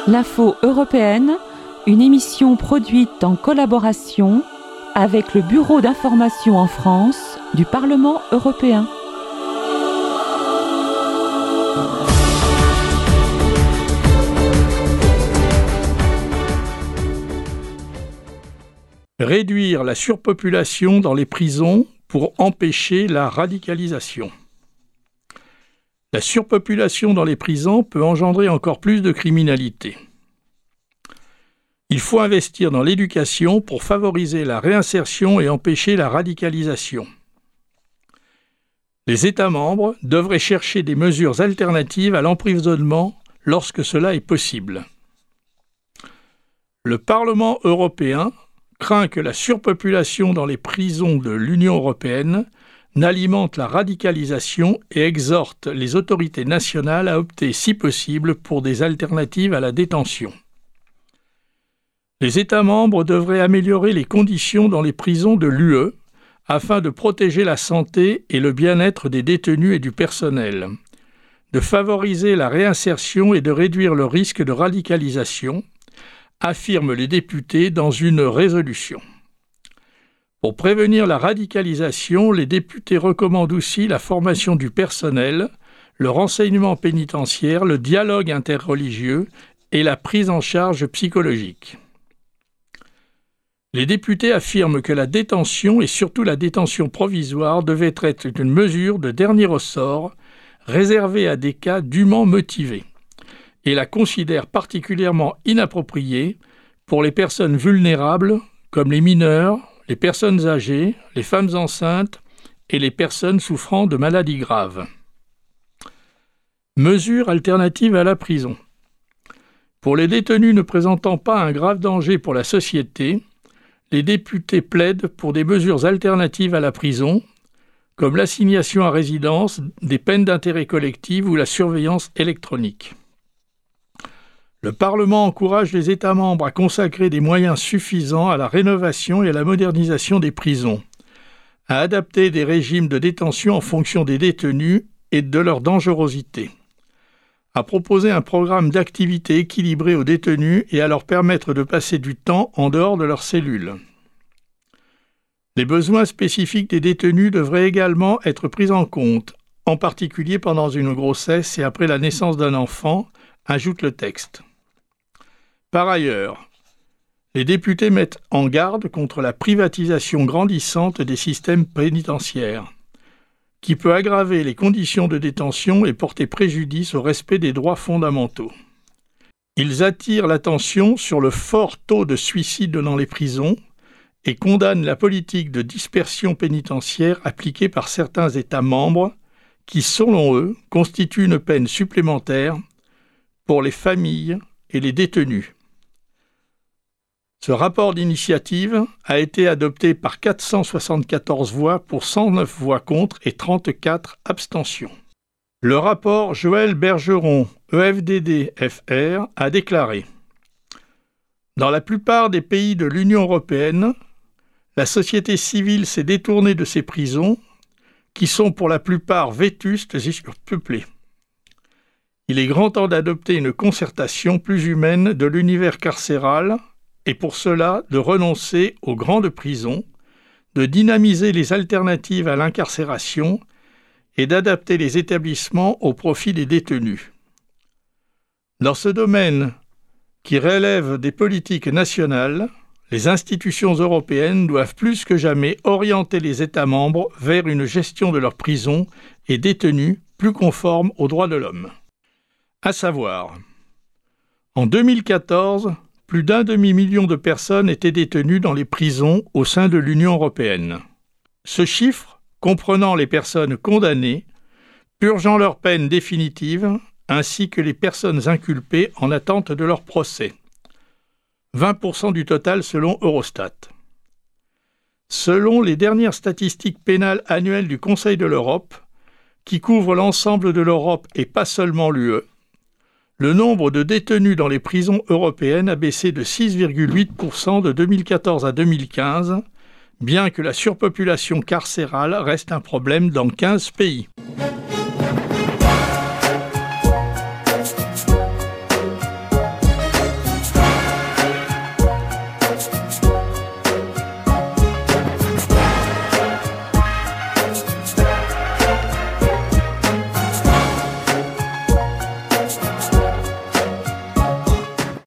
L'info européenne, une émission produite en collaboration avec le Bureau d'information en France du Parlement européen. Réduire la surpopulation dans les prisons pour empêcher la radicalisation. La surpopulation dans les prisons peut engendrer encore plus de criminalité. Il faut investir dans l'éducation pour favoriser la réinsertion et empêcher la radicalisation. Les États membres devraient chercher des mesures alternatives à l'emprisonnement lorsque cela est possible. Le Parlement européen craint que la surpopulation dans les prisons de l'Union européenne n'alimente la radicalisation et exhorte les autorités nationales à opter si possible pour des alternatives à la détention. Les États membres devraient améliorer les conditions dans les prisons de l'UE afin de protéger la santé et le bien-être des détenus et du personnel, de favoriser la réinsertion et de réduire le risque de radicalisation, affirment les députés dans une résolution. Pour prévenir la radicalisation, les députés recommandent aussi la formation du personnel, le renseignement pénitentiaire, le dialogue interreligieux et la prise en charge psychologique. Les députés affirment que la détention et surtout la détention provisoire devait être une mesure de dernier ressort réservée à des cas dûment motivés et la considèrent particulièrement inappropriée pour les personnes vulnérables comme les mineurs, les personnes âgées, les femmes enceintes et les personnes souffrant de maladies graves. Mesures alternatives à la prison. Pour les détenus ne présentant pas un grave danger pour la société, les députés plaident pour des mesures alternatives à la prison, comme l'assignation à résidence, des peines d'intérêt collectif ou la surveillance électronique. Le Parlement encourage les États membres à consacrer des moyens suffisants à la rénovation et à la modernisation des prisons, à adapter des régimes de détention en fonction des détenus et de leur dangerosité, à proposer un programme d'activité équilibré aux détenus et à leur permettre de passer du temps en dehors de leurs cellules. Les besoins spécifiques des détenus devraient également être pris en compte, en particulier pendant une grossesse et après la naissance d'un enfant, ajoute le texte. Par ailleurs, les députés mettent en garde contre la privatisation grandissante des systèmes pénitentiaires, qui peut aggraver les conditions de détention et porter préjudice au respect des droits fondamentaux. Ils attirent l'attention sur le fort taux de suicide dans les prisons et condamnent la politique de dispersion pénitentiaire appliquée par certains États membres qui, selon eux, constitue une peine supplémentaire pour les familles et les détenus. Ce rapport d'initiative a été adopté par 474 voix pour 109 voix contre et 34 abstentions. Le rapport Joël Bergeron, EFDD-FR, a déclaré « Dans la plupart des pays de l'Union européenne, la société civile s'est détournée de ces prisons, qui sont pour la plupart vétustes et surpeuplées. Il est grand temps d'adopter une concertation plus humaine de l'univers carcéral et pour cela de renoncer aux grandes prisons, de dynamiser les alternatives à l'incarcération et d'adapter les établissements au profit des détenus. Dans ce domaine qui relève des politiques nationales, les institutions européennes doivent plus que jamais orienter les États membres vers une gestion de leurs prisons et détenus plus conforme aux droits de l'homme. À savoir, en 2014, plus d'1 demi-million de personnes étaient détenues dans les prisons au sein de l'Union européenne. Ce chiffre, comprenant les personnes condamnées, purgeant leur peine définitive, ainsi que les personnes inculpées en attente de leur procès. 20% du total selon Eurostat. Selon les dernières statistiques pénales annuelles du Conseil de l'Europe, qui couvrent l'ensemble de l'Europe et pas seulement l'UE, le nombre de détenus dans les prisons européennes a baissé de 6,8% de 2014 à 2015, bien que la surpopulation carcérale reste un problème dans 15 pays.